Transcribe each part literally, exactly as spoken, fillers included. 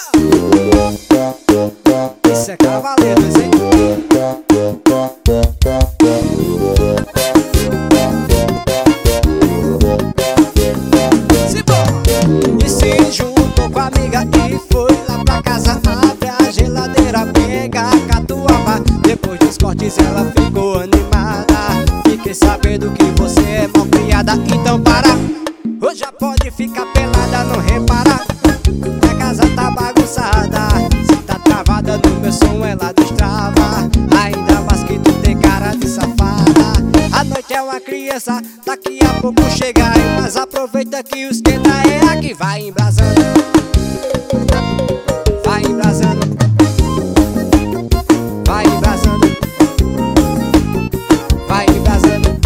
Isso é Cavaleiros, hein? E se juntou com a amiga e foi lá pra casa. Abre a geladeira, pega a catuaba. Depois dos cortes ela ficou animada. Fiquei sabendo que você é mal criada. Então para, hoje já pode ficar pelada, não repara que a casa tá bagunçada. Se tá travada no meu som ela destrava. Ainda mais que tu tem cara de safada. A noite é uma criança, daqui a pouco chega aí. Mas aproveita que o esquenta é aqui. Vai embrasando, vai embrasando, vai embrasando, vai embrasando.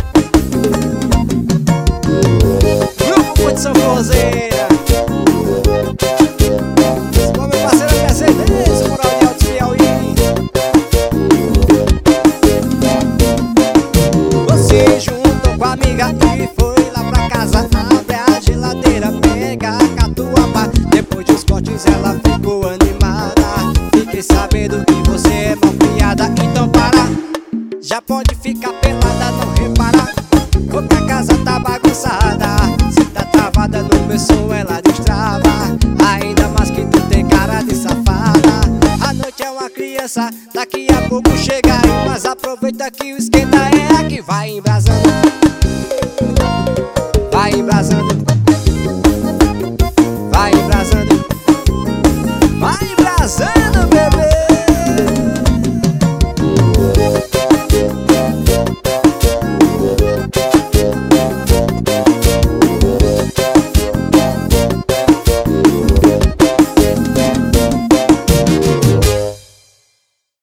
Grupo Condição Forrozeira. Bom, meu parceiro Mercedes, Moral de Alto Piauí. Você juntou com a amiga e foi lá pra casa. Abre a geladeira, pega a catuaba. Depois dos cortes ela ficou animada. Fiquei sabendo que você é mal criada. Então para, já pode ficar pelada, não repara porque a casa tá bagunçada. Se tá travada no meu som ela destrava. Ainda mais que tu tem cara de safada. A noite é uma criança, daqui a pouco chega aí. Mas aproveita que o esquenta é aqui. Vai embrasando,